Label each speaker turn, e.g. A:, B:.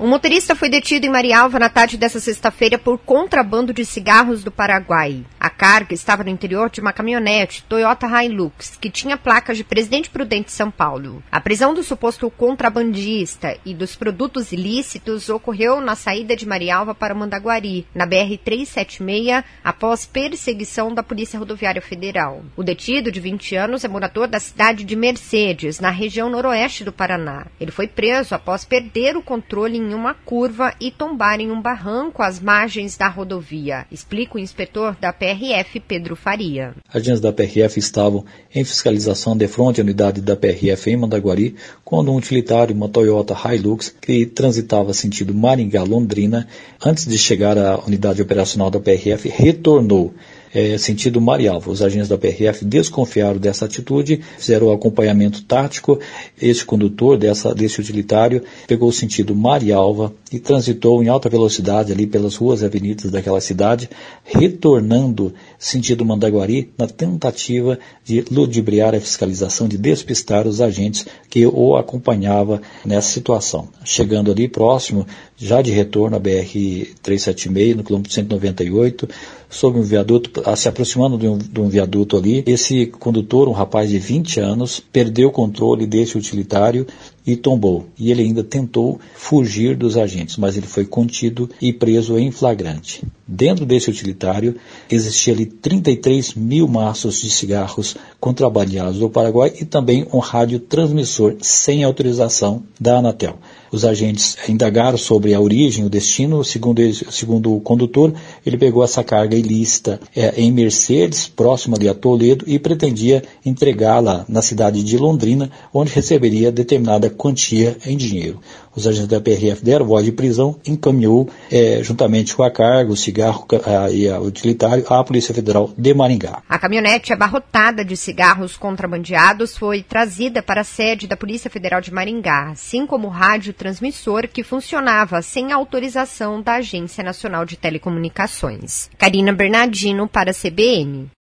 A: Um motorista foi detido em Marialva na tarde desta sexta-feira por contrabando de cigarros do Paraguai. A carga estava no interior de uma caminhonete Toyota Hilux, que tinha placas de Presidente Prudente, São Paulo. A prisão do suposto contrabandista e dos produtos ilícitos ocorreu na saída de Marialva para Mandaguari, na BR-376, após perseguição da Polícia Rodoviária Federal. O detido, de 20 anos, é morador da cidade de Mercedes, na região noroeste do Paraná. Ele foi preso após perder o controle em uma curva e tombar em um barranco às margens da rodovia, explica o inspetor da PRF, Pedro Faria.
B: Agentes da PRF estavam em fiscalização de frente à unidade da PRF em Mandaguari, quando um utilitário, uma Toyota Hilux, que transitava sentido Maringá-Londrina, antes de chegar à unidade operacional da PRF, retornou sentido Marialva. Os agentes da PRF desconfiaram dessa atitude, fizeram o acompanhamento tático. Esse condutor desse utilitário pegou o sentido Marialva e transitou em alta velocidade ali pelas ruas e avenidas daquela cidade, retornando sentido Mandaguari na tentativa de ludibriar a fiscalização, de despistar os agentes que o acompanhavam nessa situação. Chegando ali próximo, já de retorno à BR-376, no quilômetro 198, sob um viaduto, se aproximando de um viaduto ali, esse condutor, um rapaz de 20 anos, perdeu o controle desse utilitário e tombou. E ele ainda tentou fugir dos agentes, mas ele foi contido e preso em flagrante. Dentro desse utilitário, existia ali 33 mil maços de cigarros contrabandeados do Paraguai e também um radiotransmissor sem autorização da Anatel. Os agentes indagaram sobre a origem, o destino. Segundo o condutor, ele pegou essa carga ilícita em Mercedes, próximo ali a Toledo, e pretendia entregá-la na cidade de Londrina, onde receberia determinada quantia em dinheiro. Os agentes da PRF deram voz de prisão, encaminhou juntamente com a carga, o cigarro e o utilitário à Polícia Federal de Maringá.
A: A caminhonete abarrotada de cigarros contrabandeados foi trazida para a sede da Polícia Federal de Maringá, assim como o radiotransmissor que funcionava sem autorização da Agência Nacional de Telecomunicações. Karina Bernardino para a CBN.